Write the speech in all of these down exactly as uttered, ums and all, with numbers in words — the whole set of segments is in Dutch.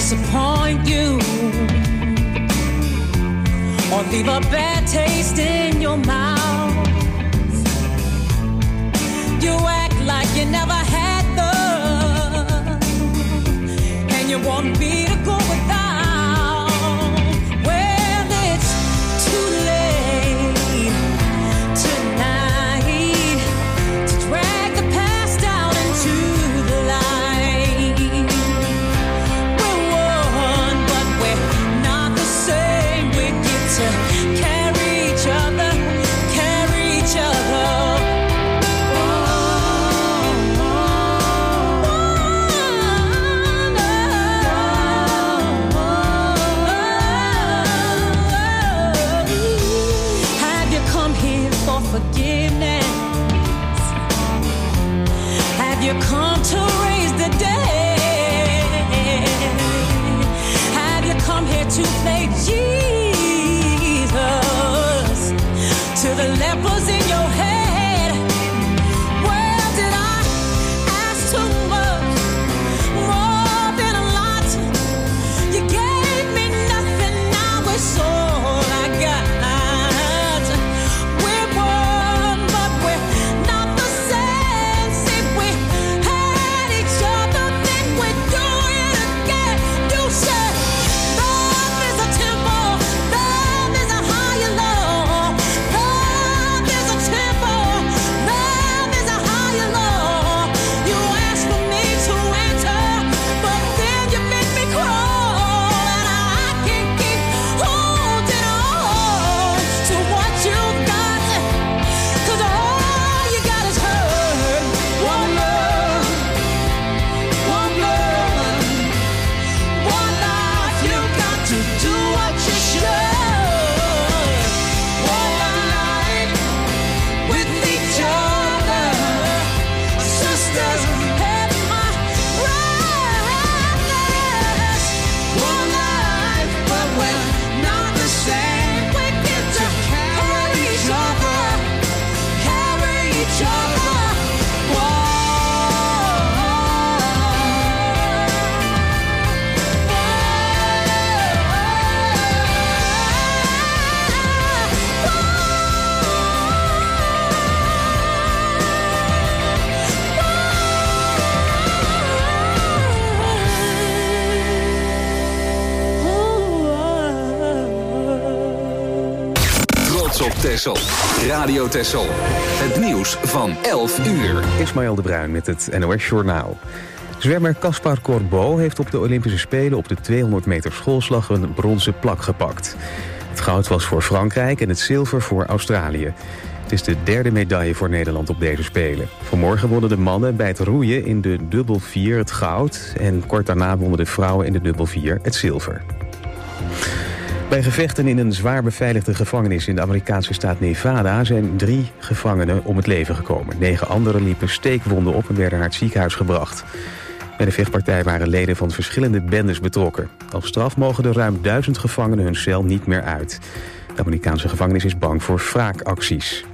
disappoint you or leave a bad taste in your mouth. You act like you never had love, and you want me to go without. Well, it's too late tonight to drag the past out into the light. We're one, but we're not the same. We get to carry each other, carry each other. Forgiveness. Have you come to raise the dead? Have you come here to play Jesus to the lepers in your head? Well, did I ask too much? More than a lot. You gave me nothing, now it's all I got. Texel. Radio Texel. Het nieuws van elf uur. Ismaël de Bruin met het N O S Journaal. Zwemmer Caspar Corbeau heeft op de Olympische Spelen op de tweehonderd meter schoolslag een bronzen plak gepakt. Het goud was voor Frankrijk en het zilver voor Australië. Het is de derde medaille voor Nederland op deze Spelen. Vanmorgen wonnen de mannen bij het roeien in de dubbel vier het goud en kort daarna wonnen de vrouwen in de dubbel vier het zilver. Bij gevechten in een zwaar beveiligde gevangenis in de Amerikaanse staat Nevada zijn drie gevangenen om het leven gekomen. Negen anderen liepen steekwonden op en werden naar het ziekenhuis gebracht. Bij de vechtpartij waren leden van verschillende bendes betrokken. Als straf mogen de ruim duizend gevangenen hun cel niet meer uit. De Amerikaanse gevangenis is bang voor wraakacties.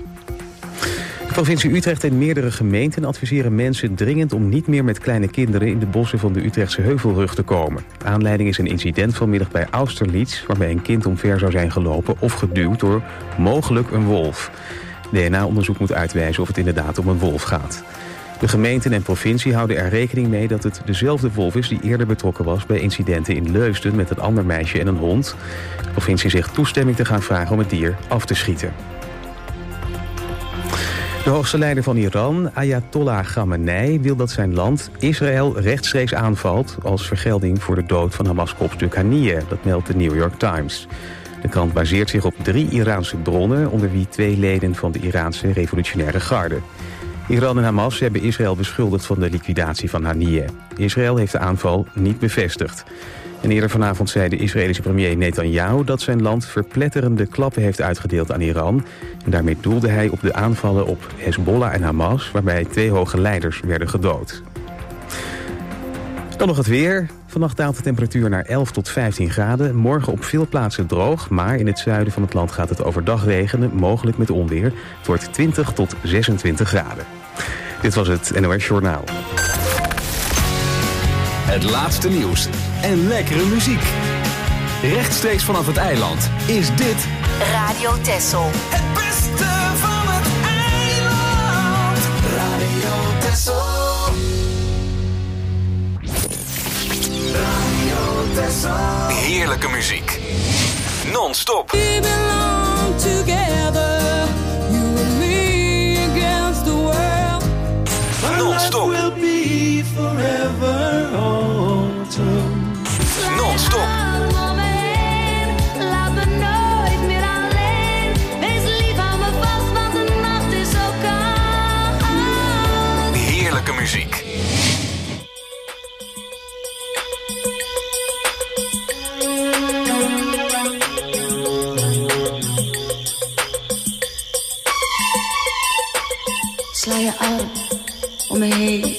De provincie Utrecht en meerdere gemeenten adviseren mensen dringend om niet meer met kleine kinderen in de bossen van de Utrechtse Heuvelrug te komen. Aanleiding is een incident vanmiddag bij Austerlitz, waarbij een kind omver zou zijn gelopen of geduwd door mogelijk een wolf. D N A-onderzoek moet uitwijzen of het inderdaad om een wolf gaat. De gemeenten en provincie houden er rekening mee dat het dezelfde wolf is die eerder betrokken was bij incidenten in Leusden met een ander meisje en een hond. De provincie zegt toestemming te gaan vragen om het dier af te schieten. De hoogste leider van Iran, Ayatollah Khamenei, wil dat zijn land Israël rechtstreeks aanvalt als vergelding voor de dood van Hamas-kopstuk Haniyeh. Dat meldt de New York Times. De krant baseert zich op drie Iraanse bronnen, onder wie twee leden van de Iraanse revolutionaire garde. Iran en Hamas hebben Israël beschuldigd van de liquidatie van Haniyeh. Israël heeft de aanval niet bevestigd. En eerder vanavond zei de Israëlische premier Netanyahu dat zijn land verpletterende klappen heeft uitgedeeld aan Iran. En daarmee doelde hij op de aanvallen op Hezbollah en Hamas, waarbij twee hoge leiders werden gedood. Dan nog het weer. Vannacht daalt de temperatuur naar elf tot vijftien graden. Morgen op veel plaatsen droog, maar in het zuiden van het land gaat het overdag regenen, mogelijk met onweer. Het wordt twintig tot zesentwintig graden. Dit was het N O S Journaal. Het laatste nieuws en lekkere muziek. Rechtstreeks vanaf het eiland is dit Radio Texel. Het beste van het eiland. Radio Texel. Radio Texel. heerlijke muziek. Non-stop. We belong together, you and me against the world. Non-stop. Will be forever autumn. Non-stop. Laat me nooit meer alleen. Wees lief aan me vast, want de nacht is zo koud. Heerlijke muziek. Sla je arm om me heen.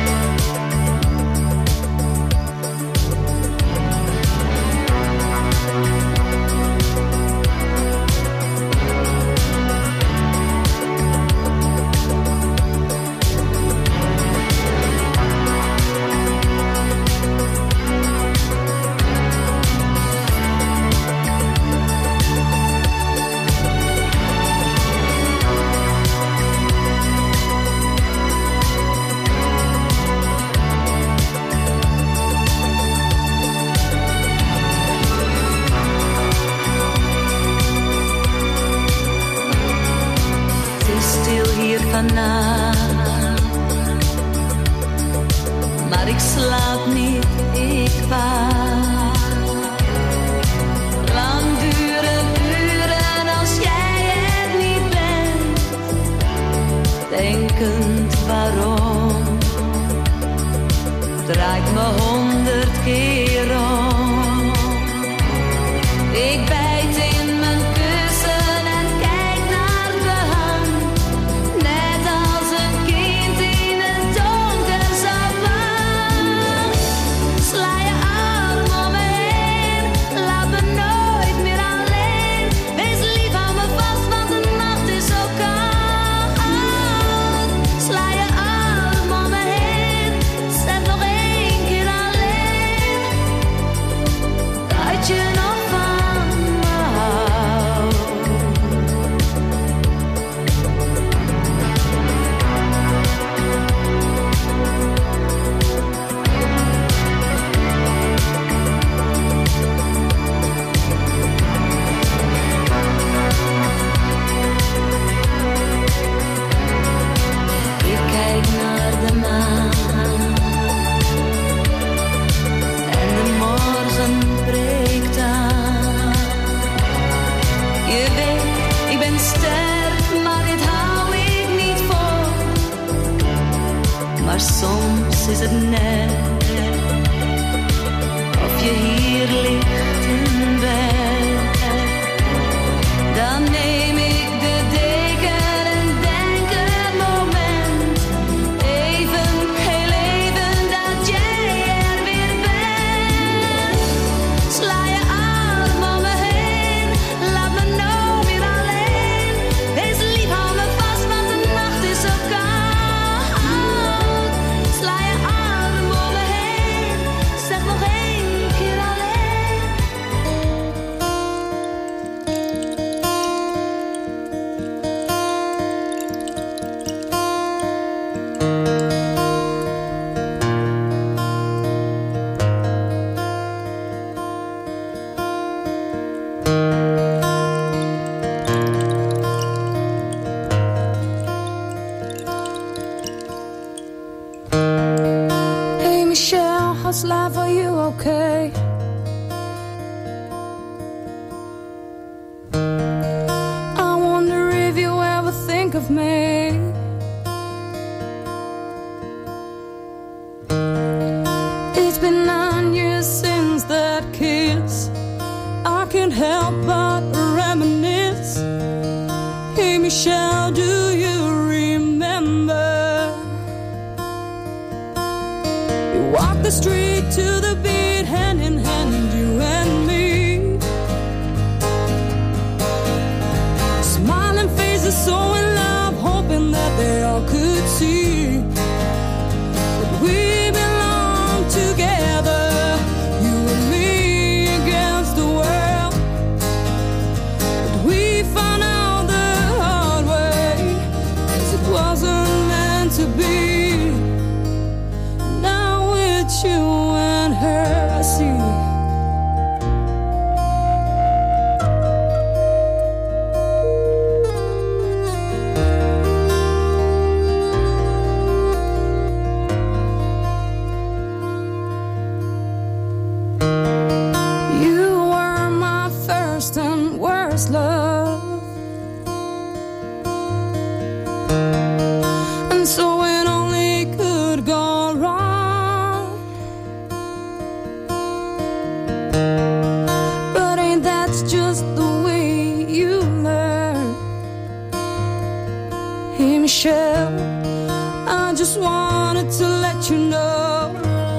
Maar ik slaap niet, ik waak. Lang duren uren als jij er niet bent. Denkend waarom, draait me honderd keer om. Ik bijt in mijn kussen en kijk naar de hand. Net als een kind in een donker savaan. Sla je arm om me heen, laat me nooit meer alleen. Wees lief aan me vast, want de nacht is zo koud. Sla je arm om me heen, zeg nog één keer alleen. Dat je nog van me houdt. Ik kijk naar de maan en de morgen breekt aan. Je weet, ik ben sterk, maar dit hou ik niet vol. Maar soms is het net of je hier ligt in bed. Dan neem ik de deken en denk een moment, even, heel even, dat jij er weer bent. Sla je arm om me heen, laat me nooit meer alleen. Wees lief, hou me vast, want de nacht is zo koud. Sla je arm om me heen, zeg nog één keer alleen. Hey Michelle, how's life? Are you okay? I wonder if you ever think of me. It's been nine years since that kiss. I can't help but reminisce. Hey Michelle, do you remember? We walked the street to the beat, hand in hand, you and me. Smiling faces, so in love, hoping that they all could see that we belong together, you first love. And so it only could go wrong. But ain't that just the way you learn? Hey Michelle, I just wanted to let you know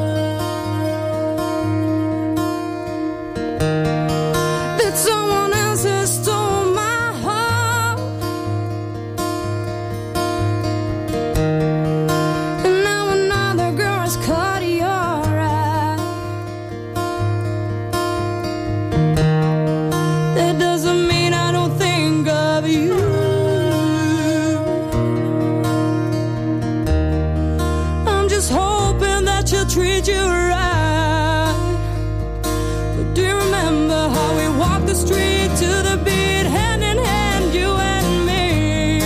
that someone else has stole my heart. And now another girl has caught your eye. That doesn't mean I don't think of you. I'm just hoping that she'll treat you right. But do you remember how we walked the street to the beat, hand in hand, you and me?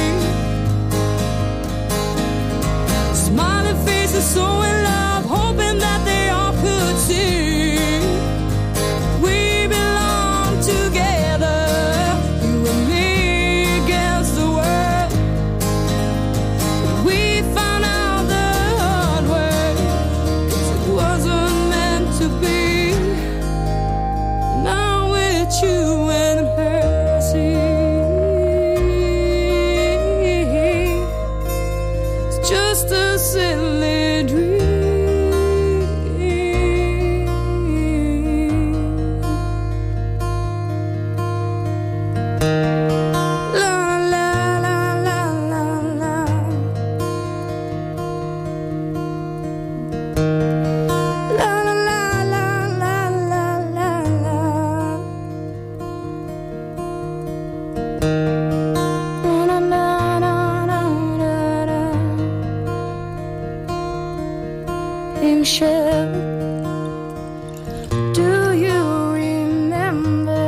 Smiling faces, so in love, hoping that they all could see we belong together, you and me against the world. But we found out the hard way, 'cause it wasn't meant to be. Now it's you and her, see. It's just a silly dream. La la la la la la. La la la la la la la la. Na na na na na na. Hey Michelle, do you remember?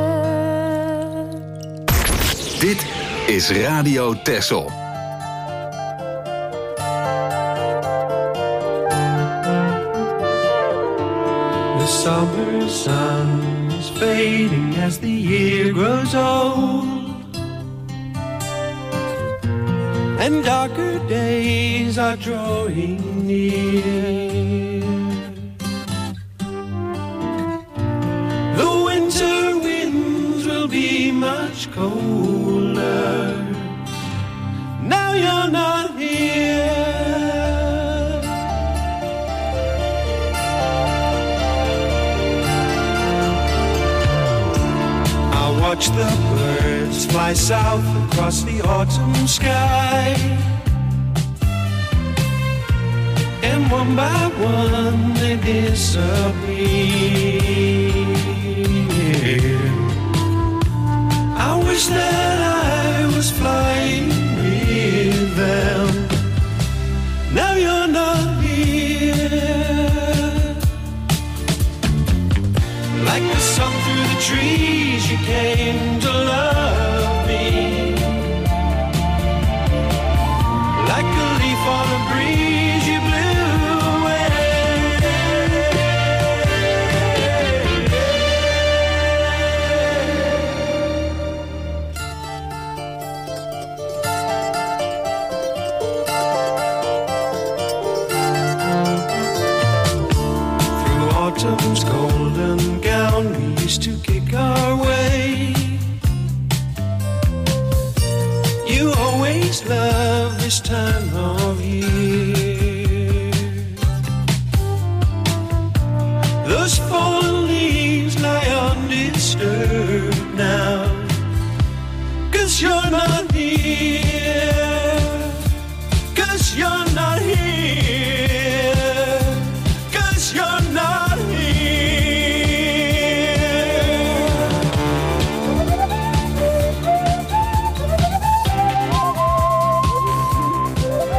Dit is Radio Texel. The summer sun is fading as the year grows old, and darker days are drawing near. The winter winds will be much colder. Now you're not here. Watch the birds fly south across the autumn sky, and one by one they disappear. I wish that I was flying with them. Now you're not here. Like the sun through the trees, you came to love me. Like a leaf on a breeze, you blew away. Through autumn's golden gown, we used to kick our way. You always love this time of year. Those fallen leaves lie undisturbed now, 'cause you're not here. 'Cause you're not here. 'Cause you're not here.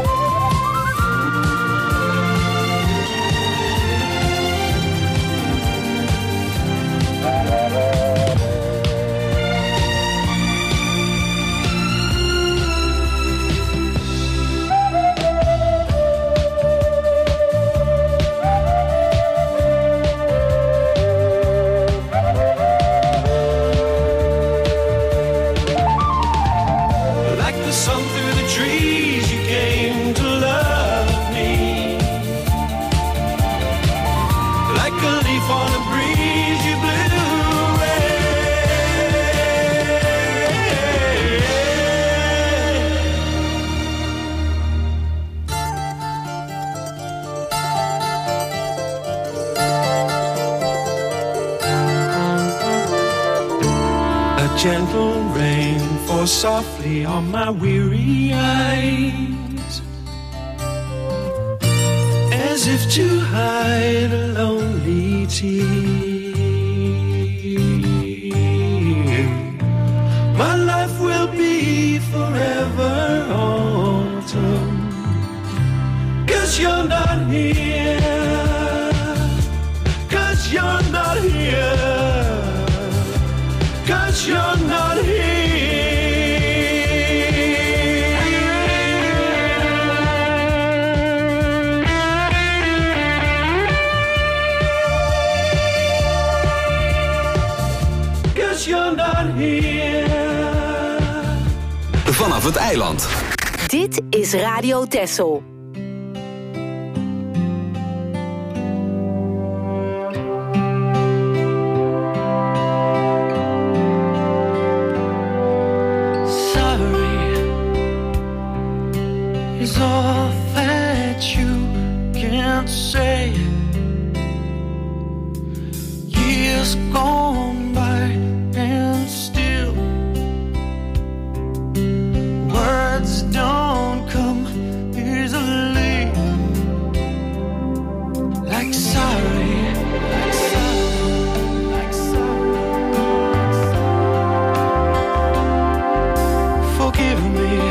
gentle rain falls softly on my weary eyes, as if to hide a lonely tear. My life will be forever autumn, 'cause you're not here, 'cause you're not here, 'cause you're not here. 'Cause you're not here. Vanaf het eiland. Dit is Radio Texel. All that you can't say. Years gone by and still words don't come easily. Like sorry, like sorry, like sorry. Forgive me.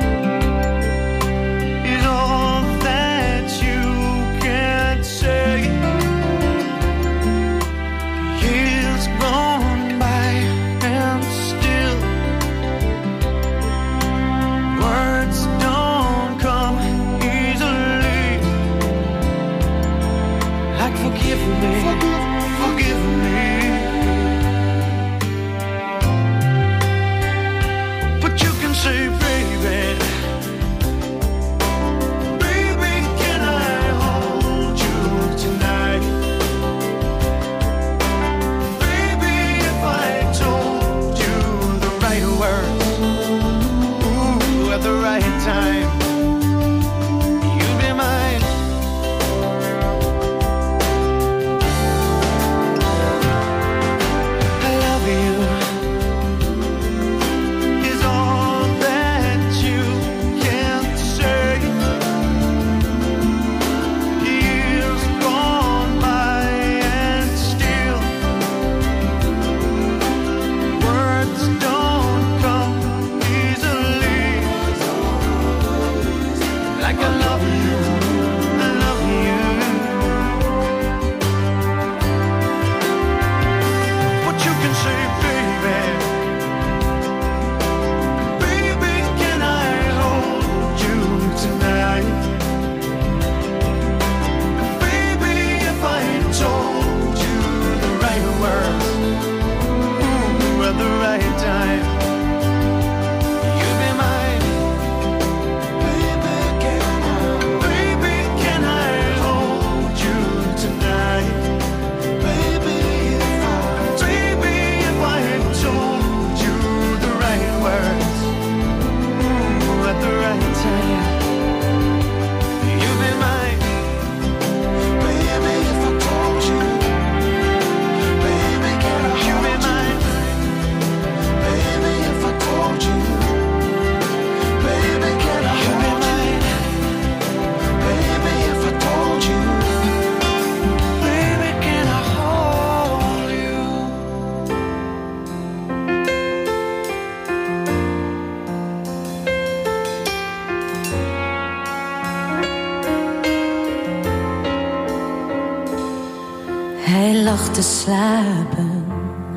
Hij lag te slapen.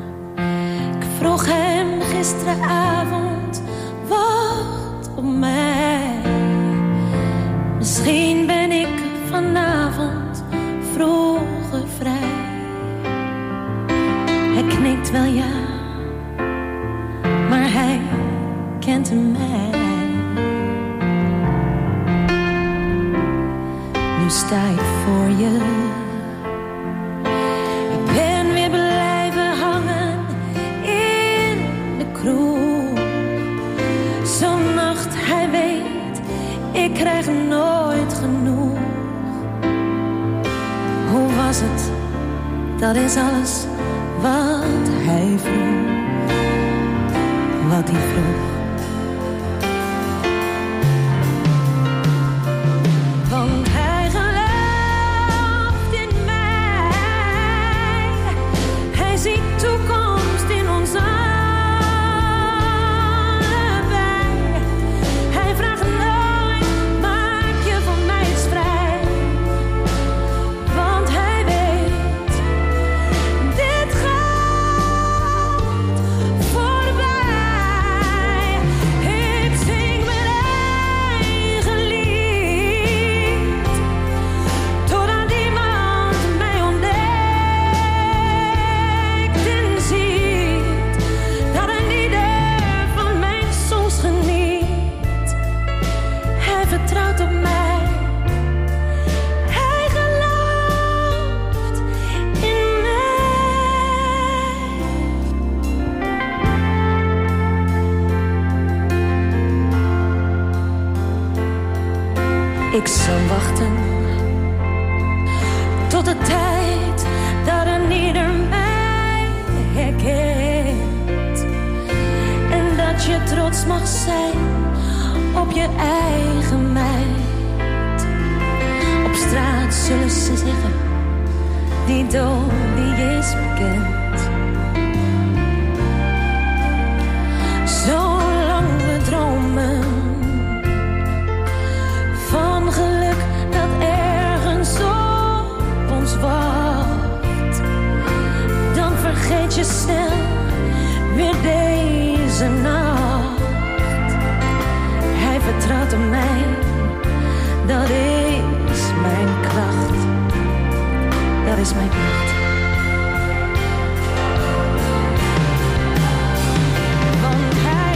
Ik vroeg hem gisteravond, wacht op mij. Misschien ben ik vanavond vroeger vrij. Hij knikt wel ja, maar hij kent mij. Nu sta ik voor je. Zo'n nacht, hij weet, ik krijg nooit genoeg. Hoe was het? Dat is alles wat hij vroeg. wat hij vroeg. Want hij gelooft in mij. Hij ziet toekomst in ons allebei. Hij vraagt nooit, maak je van mij eens vrij. Want hij weet, dit gaat voorbij. Ik zing mijn eigen lied, totdat iemand mij ontdekt en ziet dat een ieder van mijn soms geniet. Hij vertrouwt op mij. Hij gelooft in mij. Ik zal wachten tot de tijd dat een ieder mij herkent. En dat je trots mag zijn op je eigen meid. Op straat zullen ze zeggen, die dood die is bekend. Zolang we dromen van geluk dat ergens op ons wacht, dan vergeet je snel weer deze nacht. Hij vertrouwt op mij, dat is mijn kracht. Dat is mijn kracht. Want hij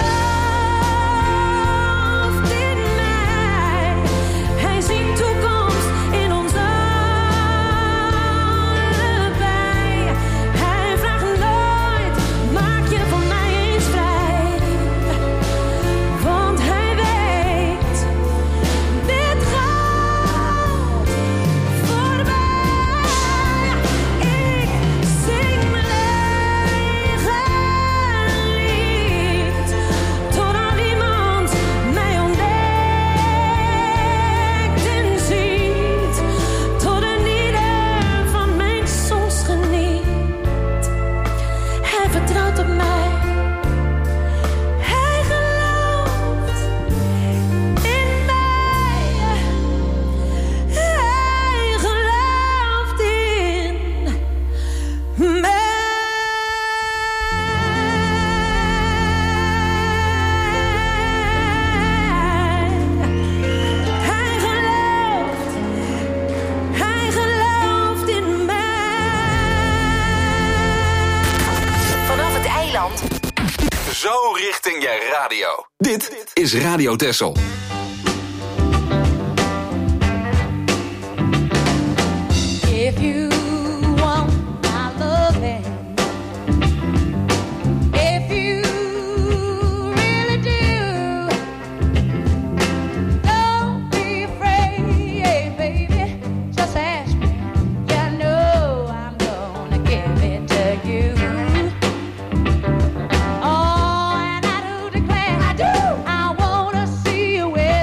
gelooft in mij. Hij ziet toekomst in ons allebei. Hij vraagt nooit, maak je van mij eens vrij. Want hij weet, dit gaat voorbij. Ik zing mijn eigen lied, totdat iemand mij ontdekt en ziet. Tot een ieder van mijn soms geniet. Hij vertrouwt op mij. Hij gelooft in mij. Hij gelooft in mij. Hij gelooft, hij gelooft in mij. Vanaf het eiland. Zo richting je radio. Dit is Radio Texel. If you want my loving, if you really do, don't be afraid, baby. Just ask me. You know I'm gonna give it to you. Oh, and I do declare I do. I wanna see you with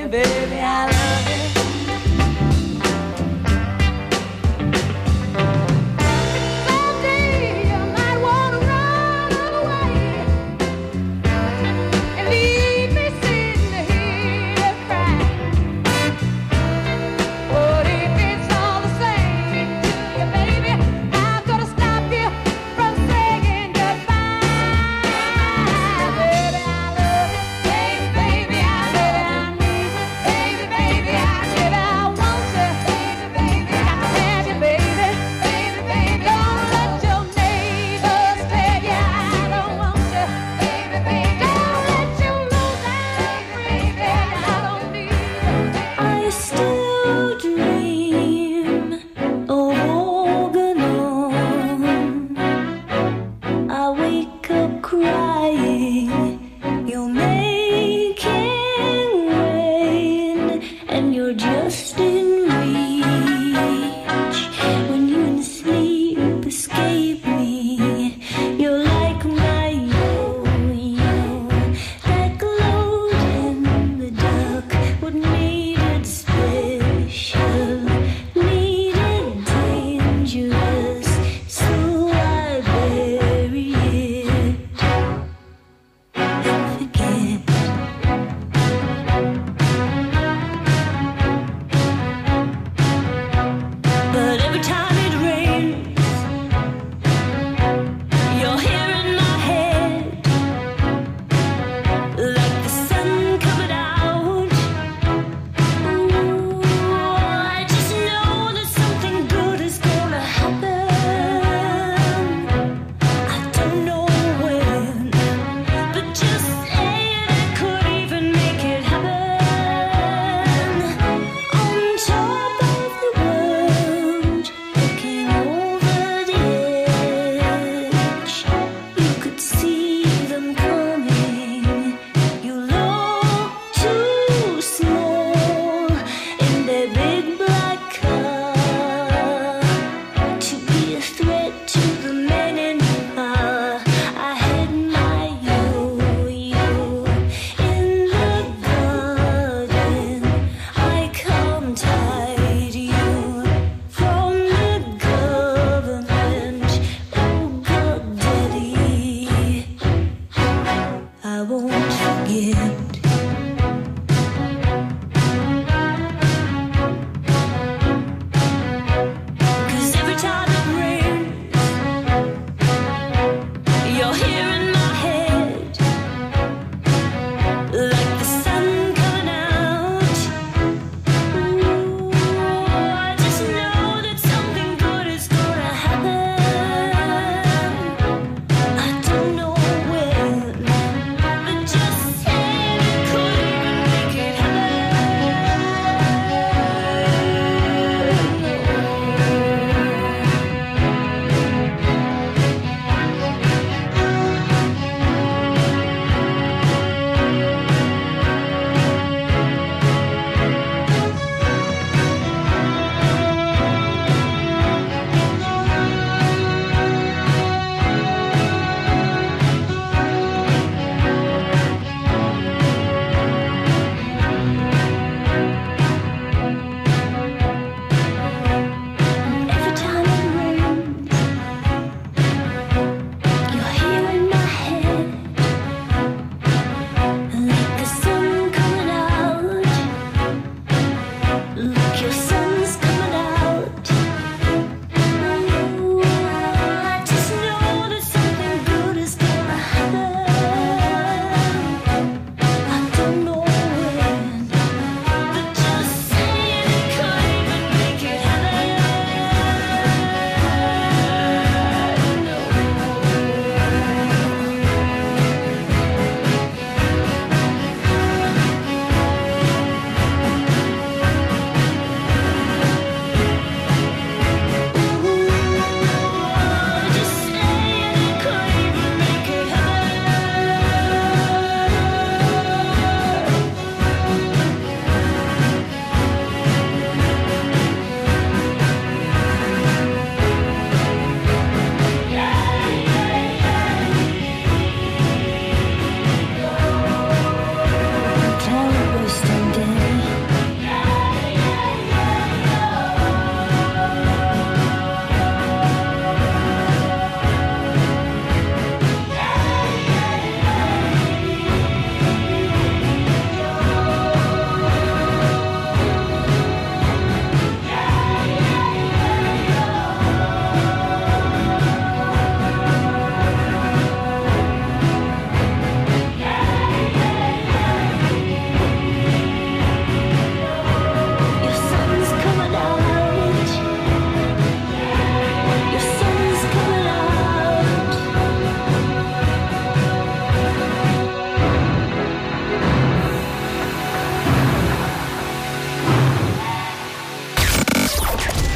baby, I love you. Someday you might wanna run away and leave me sitting here crying. But if it's all the same to you, baby, I'm gonna stop you from saying goodbye. Baby, I love you. Baby, baby, I love you. Baby, baby, I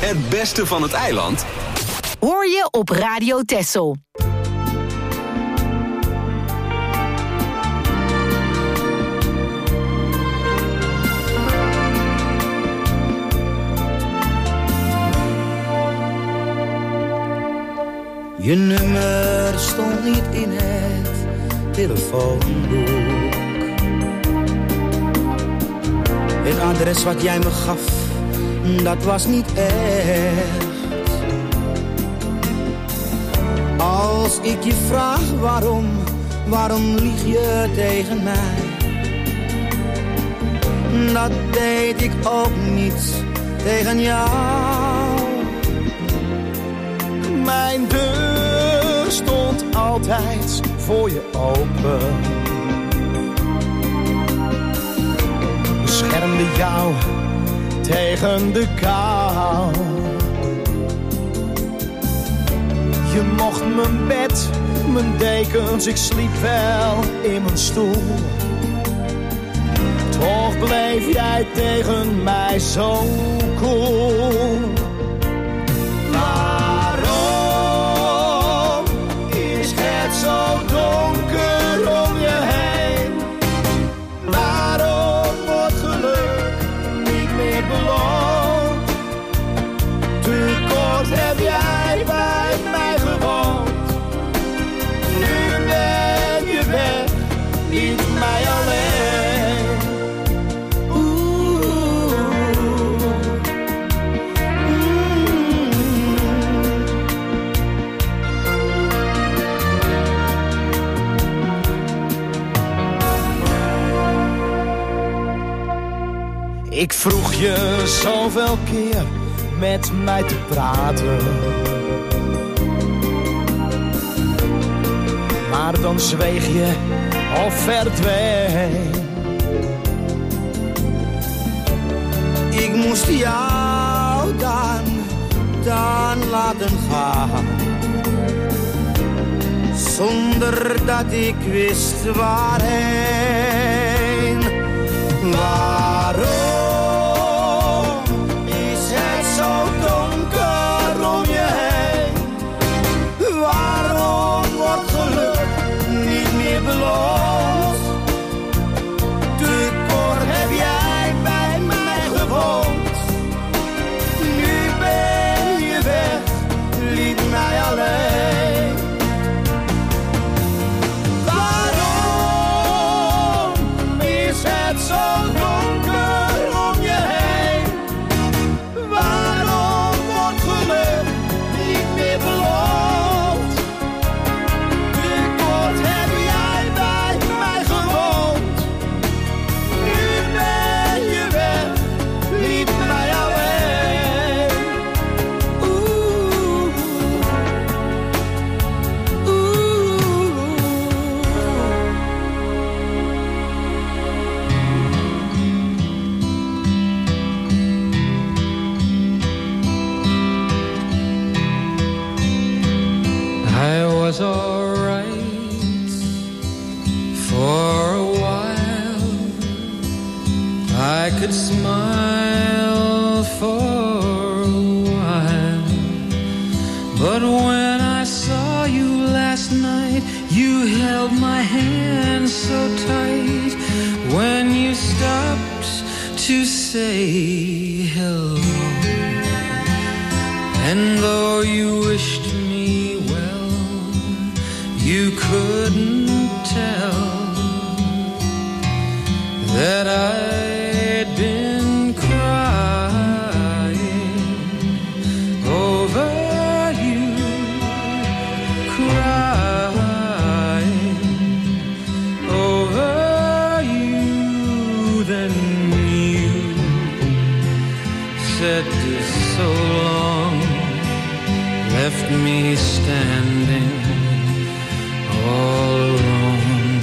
Het beste van het eiland hoor je op Radio Texel. Je nummer stond niet in het telefoonboek. Het adres wat jij me gaf, dat was niet echt. Als ik je vraag waarom, waarom lieg je tegen mij? Dat deed ik ook niet tegen jou. Mijn deur stond altijd voor je open. Beschermde jou tegen de kou. Je mocht mijn bed, mijn dekens, ik sliep wel in mijn stoel. Toch bleef jij tegen mij zo cool. Waarom is het zo donker om je heen? Waarom wordt geluk niet meer beloond? Te kort heb jij bij mij gewoond. Nu ben je weg, liet mij alleen. Oeh, mm. Ik vroeg je zoveel keer met mij te praten, maar dan zweeg je of verdween. Ik moest jou dan, dan laten gaan, zonder dat ik wist waarheen. Waarom is het zo donker om je heen? Waarom wordt geluk niet meer beloond? Te kort heb jij bij mij gewoond. Nu ben je weg, liet mij alleen. Waarom is het zo donker om je heen? Waarom wordt geluk niet meer beloond? Te kort heb jij bij mij gewoond. Nu ben je weg, liet mij alleen. Oeh, I was alright for a while. I could smile for a while. But when I saw you last night, you held my hand so tight. When you stopped to say hello, and though you wished me well, you couldn't tell that I'd been crying over you, crying over you. Then you said so long, left me standing all alone,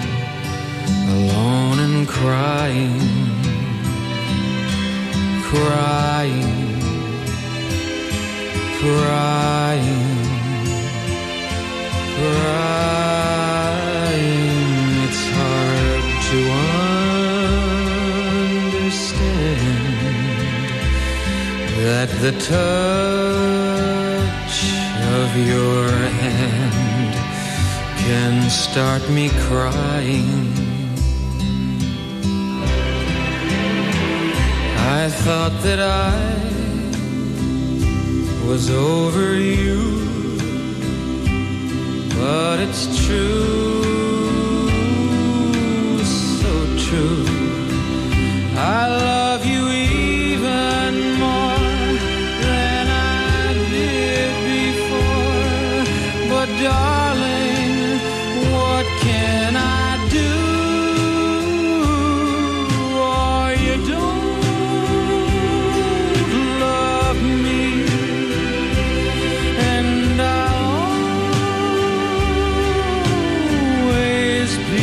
alone and crying, crying, crying, crying. It's hard to understand that that the touch of your hand can start me crying. I thought that I was over you, but it's true, so true. I love you even more than I did before, but darling, what can I do? Oh, you don't love me, and I'll always be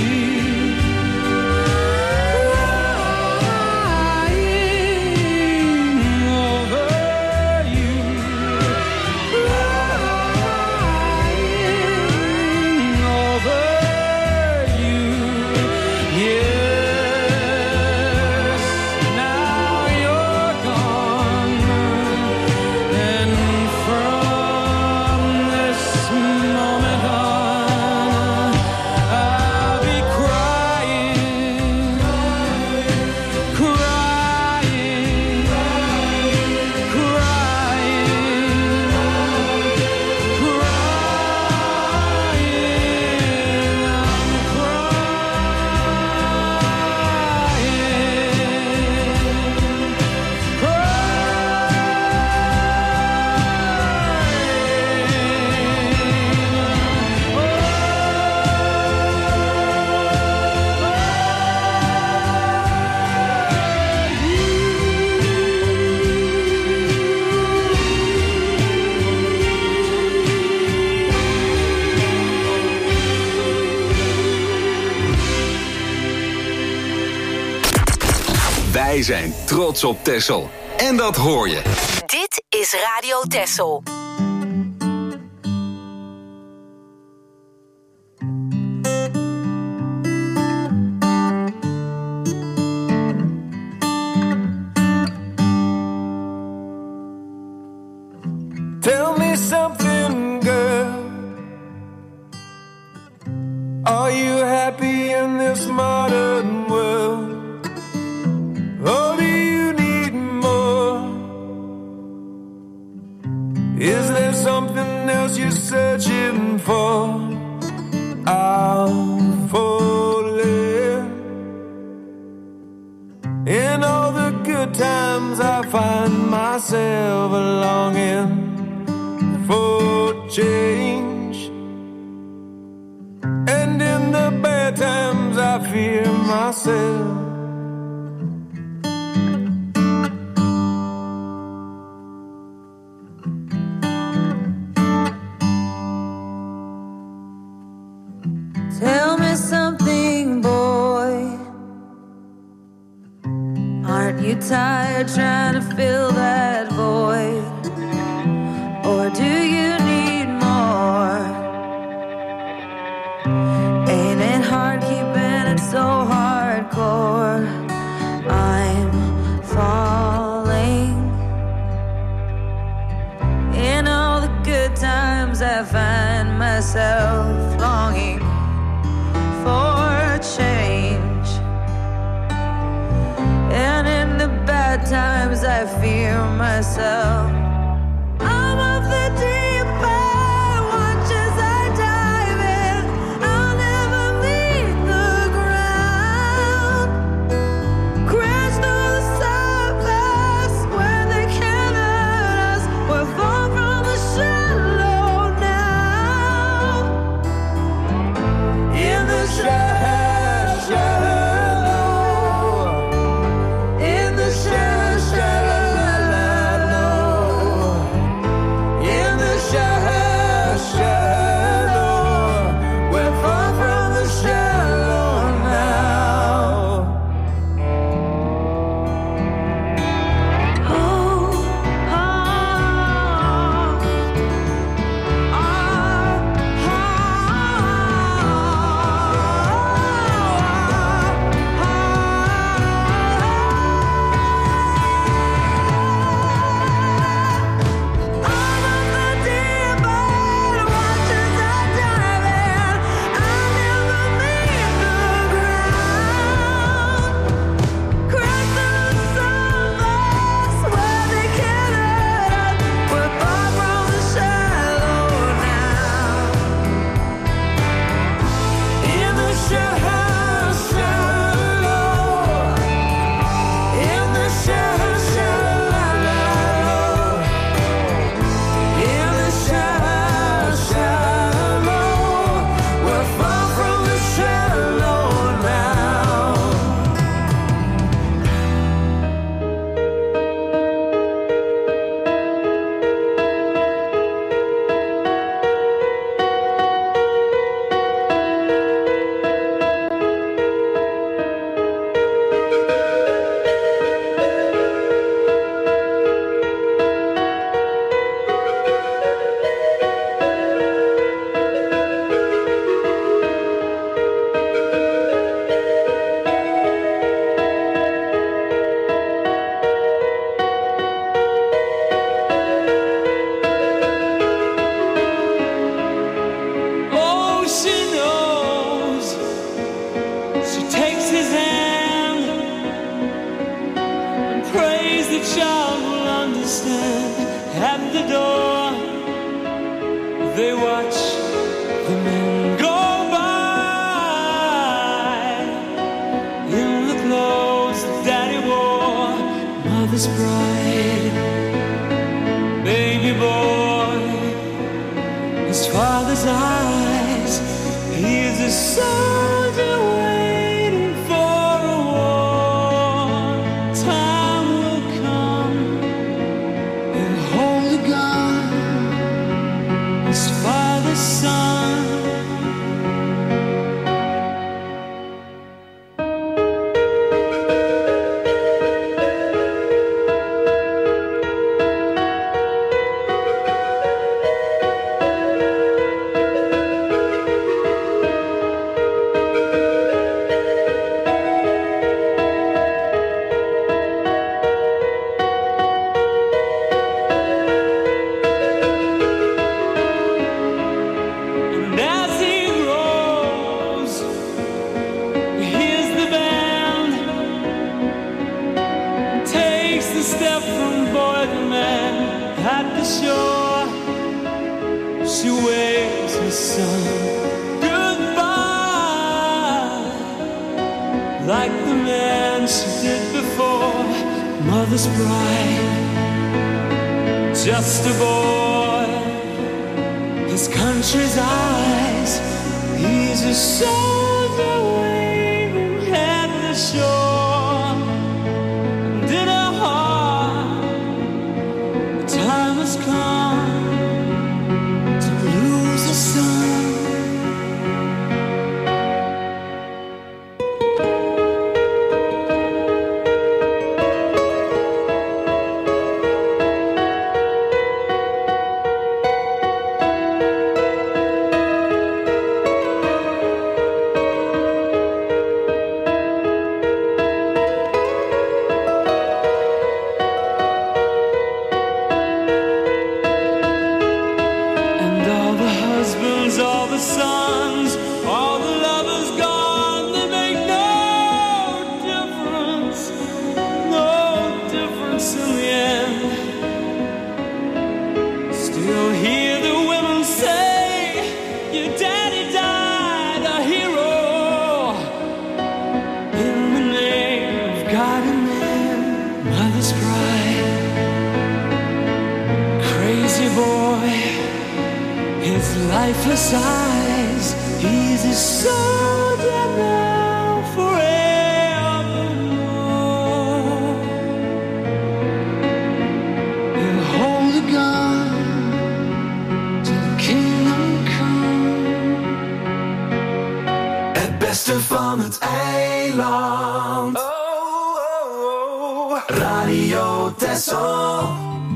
Wij zijn trots op Texel. En dat hoor je. Dit is Radio Texel. Tell me something, girl. Are you happy in this modern world? Or do you need more? Is there something else you're searching for? I'm falling. In all the good times I find myself longing for change, and in the bad times I fear myself. Tell me something, boy. Aren't you tired trying to fill that void? Or do you need more? Ain't it hard keeping it so hardcore? I'm falling. In all the good times I find myself longing for change, and in the bad times I fear myself. I'm of the deep end, watch as I dive in. I'll never meet the ground. Crash through the surface where they can't hurt us. We're far from the shallow now. In the shallow, shallow, in the shallow, shallow. a child will understand. At the door, they watch the men go by in the clothes that Daddy wore. Mother's pride, baby boy, his father's eyes. He is a soldier waiting for a war. Time will come and hold a gun. His father's son. And as he grows, he hears the band, takes the step from boy to man. At the shore, she waves her son goodbye, like the man she did before. Mother's pride, just a boy, his country's eyes. He's a soldier waiting at the shore. And in her heart, the time has come to lose a son. And all the husbands, all the sons, all the lovers gone, they make no difference, no difference in the end. Still hear the women say, your daddy died a hero, in the name of God and man. Mother's pride, crazy boy, his lifeless eyes. He's a soldier now forevermore. He'll hold a gun till kingdom come. Het beste van het eiland. Oh, oh, oh. Radio Texel.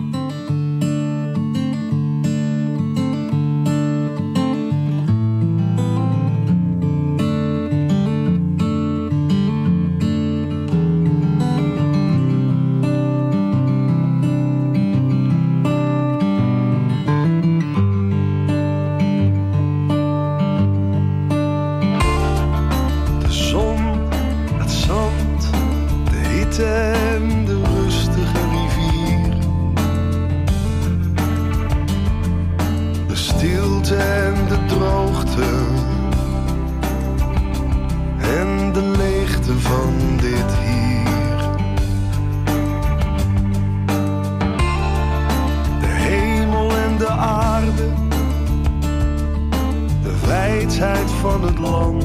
De zon, het zand, de hitte en de rustige rivier. De stilte en de droogte. En de leegte van dit hier. De hemel en de aarde. De wijdheid van het land.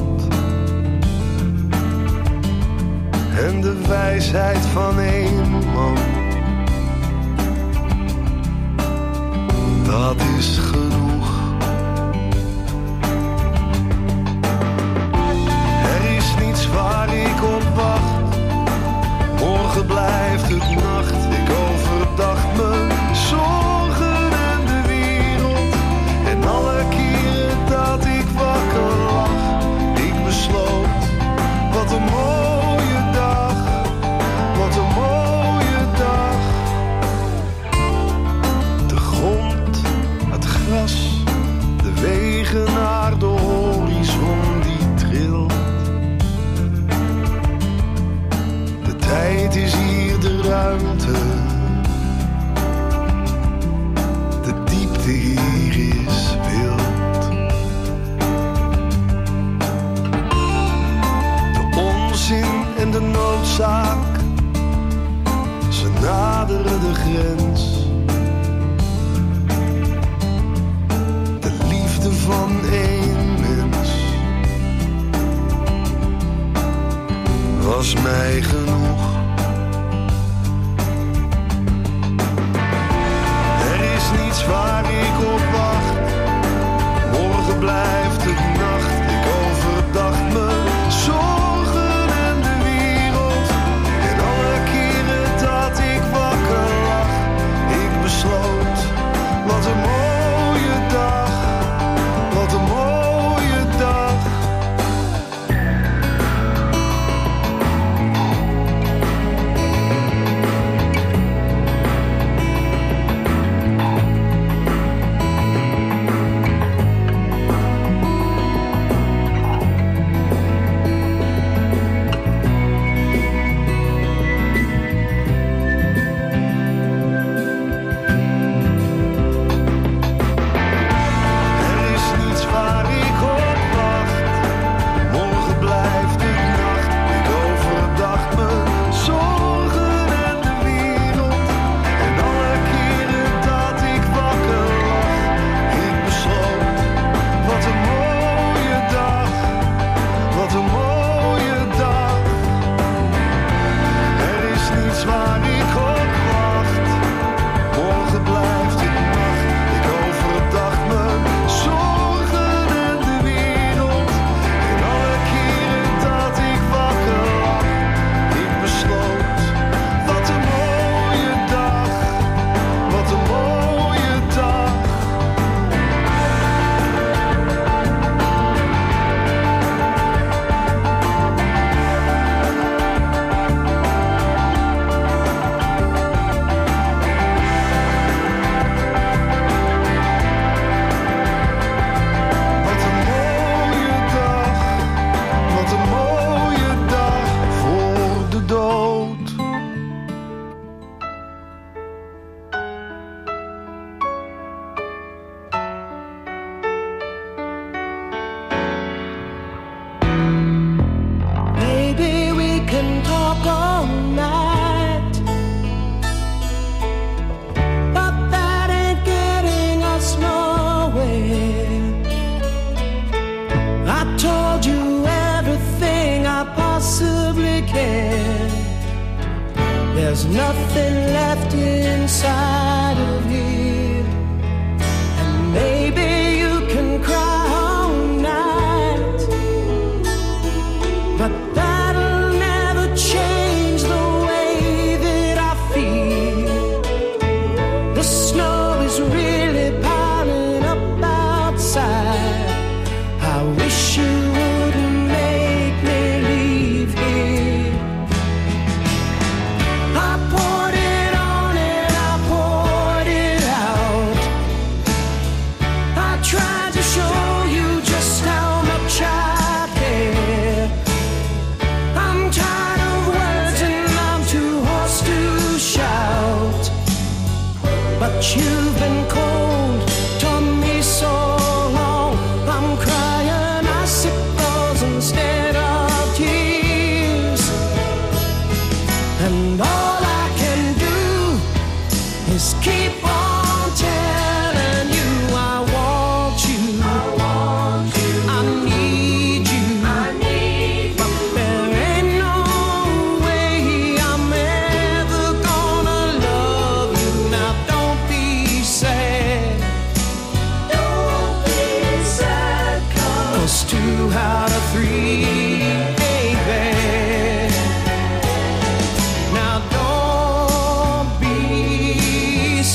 En de wijsheid van één man. Dat is genoeg. Er is niets waar ik op wacht. Morgen blijft het nacht. Ik overdacht mijn zorgen en de wereld. En alle keren dat ik wakker lag, ik besloot, wat een mooie dag, wat een mooie dag. De grond, het gras, de wegen naar de horizon die trilt. De tijd is hier de ruimte grens. De liefde van één mens was mij genoeg. Er is niets waar ik op wacht. Morgen blijft het nacht. Ik overdacht me zorgen en de wereld. En alle keren dat ik wakker lag, ik besloot, wat een mooie dag, wat een mooie dag. There's nothing left inside of you, and maybe you can cry all night, but that'll never change the way that I feel. The snow is really piling up outside. I wish you wouldn't make me leave here. I poured it on and I poured it out. I tried to show you just how much I care. I'm tired of words and I'm too hoarse to shout, but you've been cold to me so long. I'm crying icicles instead of tears, and all I can do is keep on telling you I want you, I want you, I need you, I need but you. There ain't no way I'm ever gonna love you. Now don't be sad, don't be sad, 'cause two out of three ain't bad. Now don't be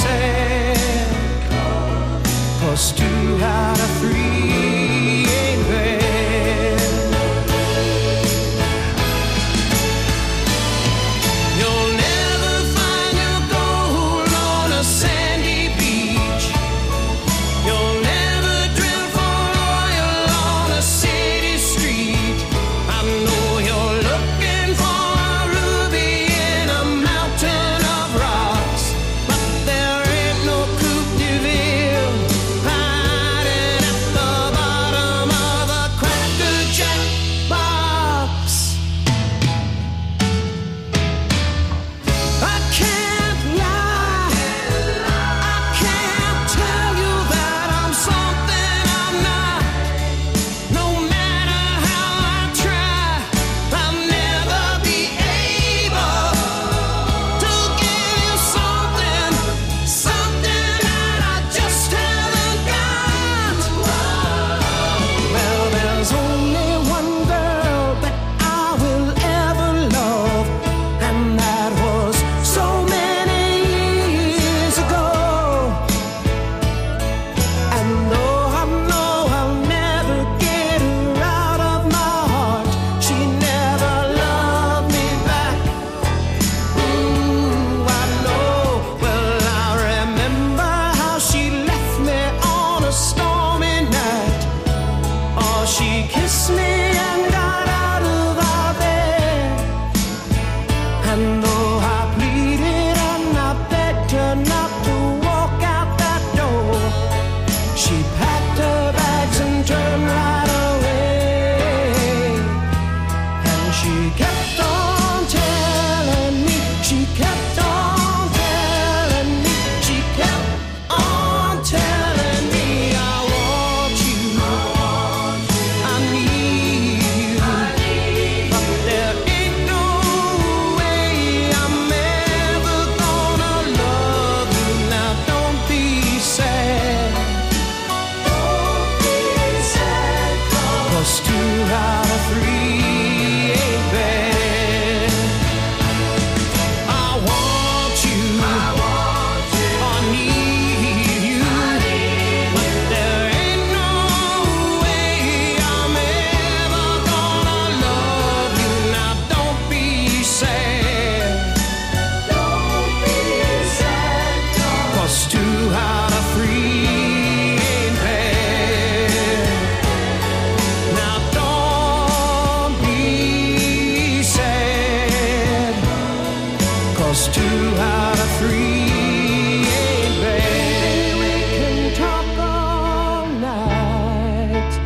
'cause two out of three ain't bad. We can talk all night,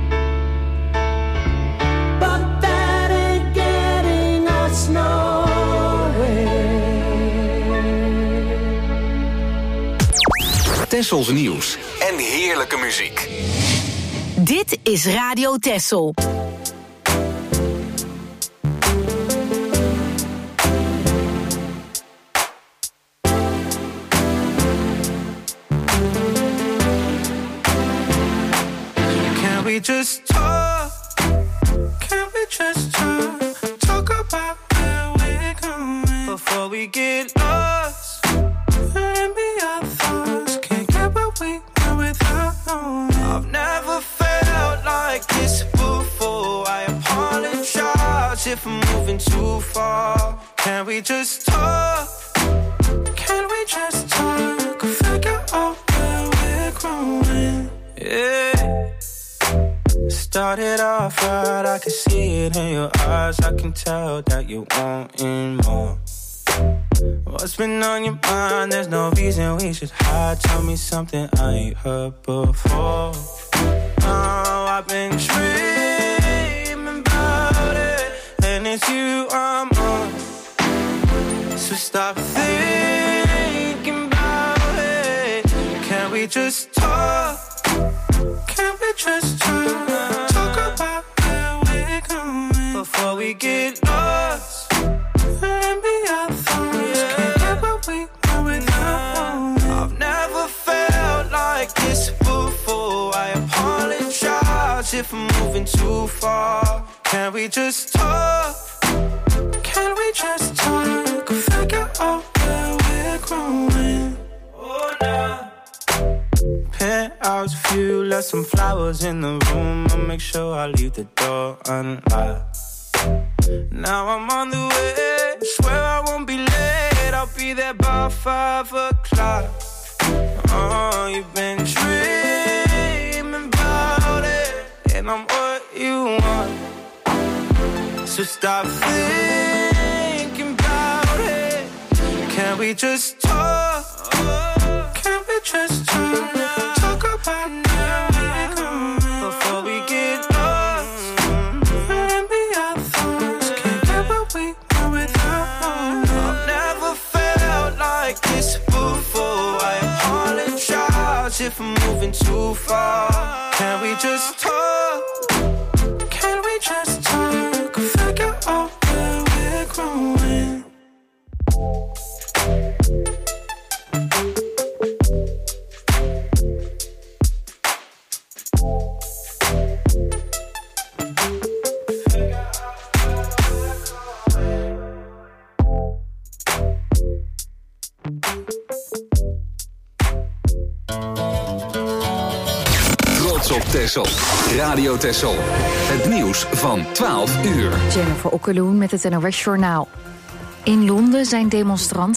but that ain't getting us nowhere. Tessels nieuws en heerlijke muziek. Dit is Radio Tessel. Can we just talk? Can we just talk? Talk about where we're going before we get lost. And be our thoughts. Can't get what we want without knowing. I've never felt like this before. I apologize if I'm moving too far. Can we just talk? Can we just talk? Figure out where we're growing. Yeah. Started off right, I can see it in your eyes. I can tell that you wanting more. What's been on your mind? There's no reason we should hide. Tell me something I ain't heard before. Oh, I've been dreaming about it, and it's you I'm on. So stop thinking about it. Can we just talk? Can we just talk? Talk about where we're going before we get lost. And be our thoughts. Can't get what we want without knowing. I've never felt like this before. I apologize if I'm moving too far. Can we just talk? Can we just talk? Figure out where we're growing. Oh, nah. Penthouse view, left some flowers in the room. I'll make sure I leave the door unlocked. Now I'm on the way, swear I won't be late. I'll be there by five o'clock. Oh, you've been dreaming about it, and I'm what you want. So stop thinking about it. Can we just talk? Can we just talk? Talk about where we're going before we get lost. And be our thoughts. Can't get what we want without knowing. I've never felt like this before. I apologize if I'm moving too far. Can we just talk? Can we just talk? Figure out where we're growing. Trots op Tessel. Radio Tessel. Het nieuws van twaalf uur. Jennifer Okkeloen met het N O S Journaal. In Londen zijn demonstranten